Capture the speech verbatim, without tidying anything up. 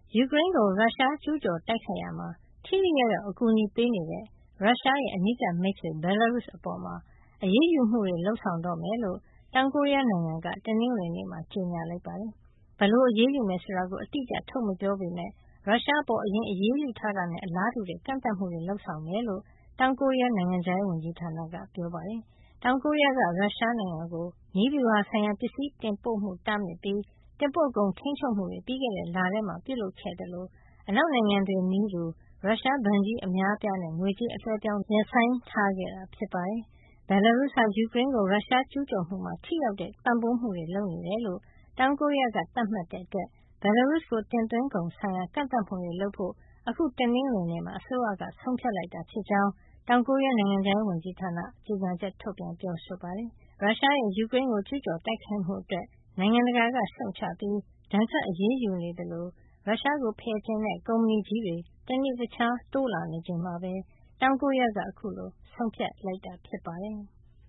ယူကရိန်းကိုရုရှားကျူးကျော်တိုက်ခိုက်ရာမှာထိထိရောက်ရောက်အကူအညီပေးနေတဲ့ရုရှားရဲ့အနီးကပ်မိတ်ဆွေဘယ်လာရုစ်အပေါ်အရေးယူမှုတွေလုပ်ဆောင်တော့မယ်လို့တောင်ကိုရီးယားနိုင်ငံကတနင်္ဂနွေနေ့မှာကြေညာလိုက်ပါတယ်။ဘယ်လိုအရေးယူမယ်ဆိုတာကိုအတိအကျထုတ်မပြောပေမယ့်ရုရှားအပေါ်အရင်အရေးယူထားတာနဲ့အလားတူတဲ့ကန့်သတ်မှုတွေလုပ်ဆောင်မယ်လို့တောင်ကိုရီးယားနိုင်ငံခြားရေးဝန်ကြီးဌာနကပြောပါတယ်။တောင်ကိုရီးယားကရုရှားနိုင်ငံကိုနည်းဗျူဟာဆိုင်ရာပစ္စည်းတင်ပို့မှုတားမြစ်ပြီးတင်ပို့ကုန်ထိန်းချုပ်မှုတွေပြီးခဲ့တဲ့လထဲမှာပြုလုပ်ခဲ့တယ်လို့အနောက်နိုင်ငံတွေနည်းတူရုရှားဘဏ်ကြီးအများအပြားနဲ့ငွေကြေးအလွှဲပြောင်းရပ်ဆိုင်းထားခဲ့တာဖြစ်ပါတယ်။ဘယ်လာရုစ်ဟာယူကရိန်းကိုရုရှားကျူးကျော်မှုမှာထိရောက်တဲ့ပံ့ပိုးမှုတွေလုပ်နေတယ်လို့တောင်ကိုရီးယားကသတ်မှတ်တဲ့အတွက်ဘယ်လာရုစ်ကိုတင်သွင်းကုန်ဆိုင်ရာကန့်သတ်မှုတွေလုပ်ဖို့အခုတနင်္ဂနွေနေ့မှာအစိုးရကဆုံးဖြတ်လိုက်တာဖြစ်ကြောင်းတောင်ကိုရီးယားနိုင်ငံခြားရေးဝန်ကြီးဌာနကြေညာချက်ထုတ်ပြန်ပြောဆိုပါတယ်။ရုရှားရဲ့ယူကရိန်းကိုကျူးကျော်တိုက်ခိုက်မှုအတွက်နိုင်ငံတကာကရှုတ်ချပြီးဒဏ်ခတ်အရေးယူနေသလိုရုရှားကိုဖယ်ကျဉ်တဲ့ကုမ္ပဏီကြီးတွေတနေ့တခြားတိုးလာနေချိန်မှာပဲတောင်ကိုရီးယားကအခုလိုဆုံးဖြတ်လိုက်တာဖြစ်ပါတယ်။